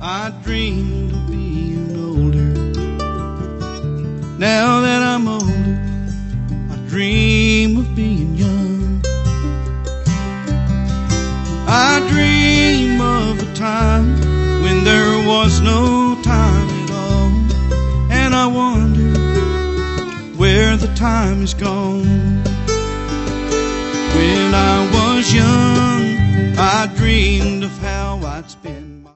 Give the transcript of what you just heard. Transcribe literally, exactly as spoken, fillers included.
I dreamed of being older. Now that I'm older, I dream of being young. I dream of a time when there was no time at all, and I wonder where the time is gone. When I was young, I dreamed of how I'd spend